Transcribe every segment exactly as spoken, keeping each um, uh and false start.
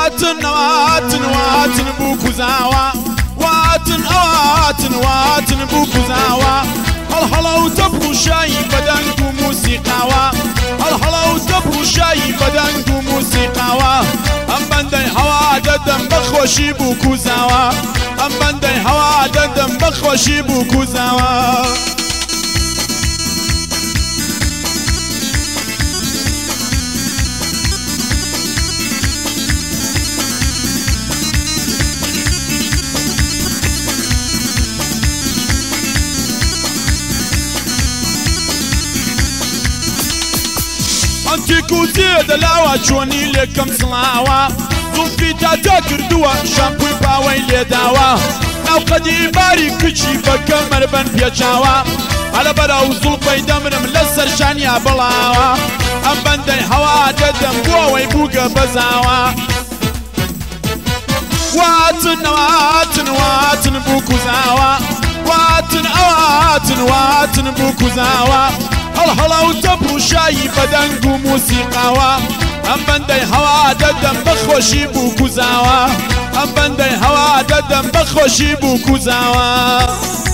واتن واتن واتن بوكو زاوا واتن واتن واتن بوكو زاوا هالهلا وتبرو شاي بدنكو موسيقاوا هالهلا وتبرو شاي بدنكو موسيقاوا ام بندي هوا ددم بخوشي بوكو زاوا ام بندي هوا ددم بخوشي بوكو زاوا انتيكو زيد لاوا شوني لكم صلاوا صوفي تاتا كردوا شامبوي باوي ليداوا او قدي باري كشي بكمر بن بيجاوا على براو زلفي دمرم لسر شانيا بلاوا ام بندي هوا ددم بووي بوغا بزاوا واتن واتن واتن بوكو زاوا واتن واتن واتن بوكو زاوا هالهلا وتبرو شاي بدنكو موسيقاوا ام بندي هوا ددم بخوشي بوكو زاوا ام بندي هوا ددم بخوشي بوكو زاوا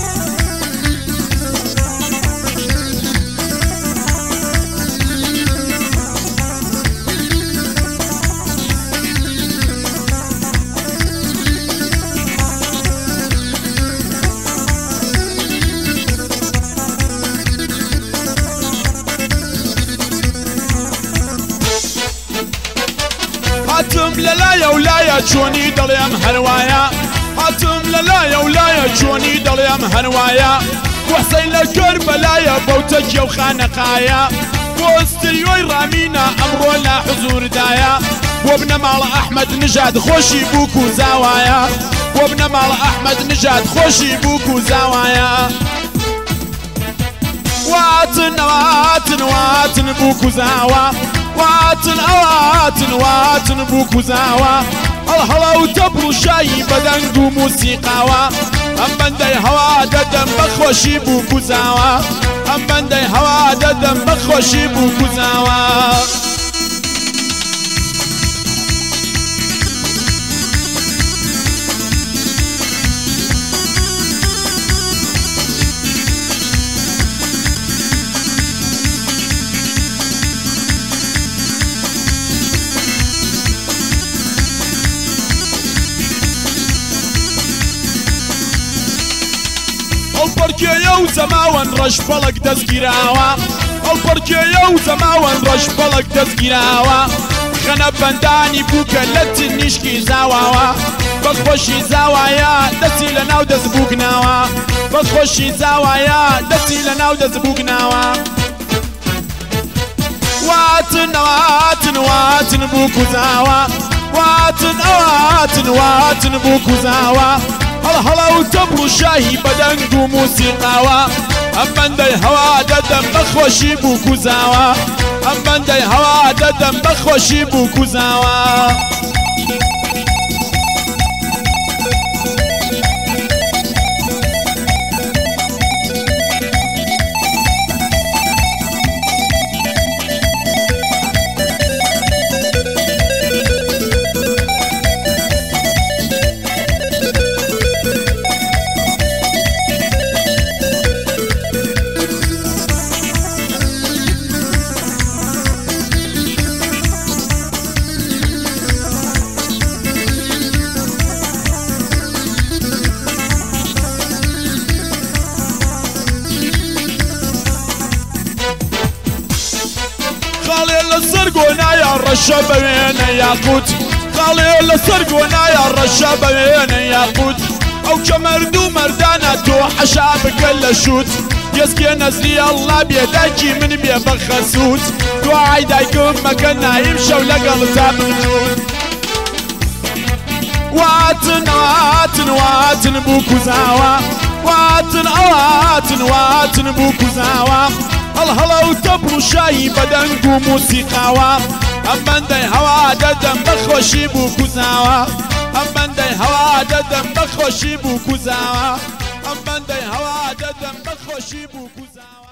هاتم للايا ولايا شوني دليم هروايا هاتم للايا ولايا شوني دليم هروايا وحسين لكربلايا بوتك وخانقايا وستريوي رامينا امرو لا حضور دايا وابن مال احمد نجاد خوشي بوكو زاوايا وابن مال احمد نجاد خوشي بوكو زاوايا واتن واتن واتن بوكو زاوا واتن واتن واتن بوكو زاوا هالهلا وتبرو شاي بدنكو موسيقاوا ام بندي هوا ددم بخوشي بوكو زاوا ام بندي هوا ددم بخوشي بوكو زاوا البركية وزماوان رش بلق دزگیراوا البركية وزماوان رش بلق دزگیراوا خنا بنداني بوكا لتنشكي زاواوا بخوشي زاوايا دسي لناو دزبوقناوا بخوشي زاوايا دسي لناو دزبوقناوا واتن واتن واتن بوكو زاوا واتن واتن واتن بوكو زاوا هالهلا وتبرو شاي بدنكو موسيقاوا ام بندي هوا ددم بخوشي بوكو زاوا ام بندي هوا ددم بخوشي بوكو زاوا خالي للسرقونا يا الرشابة وين ياقوت خالي للسرقونا يا الرشابة وين ياقوت او كمردو مردانا تو حشاب كل شوت يسكي نزلي الله بيداكي من بيبخسوت تو عايدايكم مكانا يمشوا لقل زابنوت واتن واتن واتن بوكو زاوا واتن واتن واتن بوكو زاوا هالهلا وتبرو شاي بدنكو موسيقاوا ام بندي هوا ددم بخوشي بوكو زاوا ام بندي هوا ددم بخوشي بوكو زاوا ام بندي هوا ددم بخوشي بوكو زاوا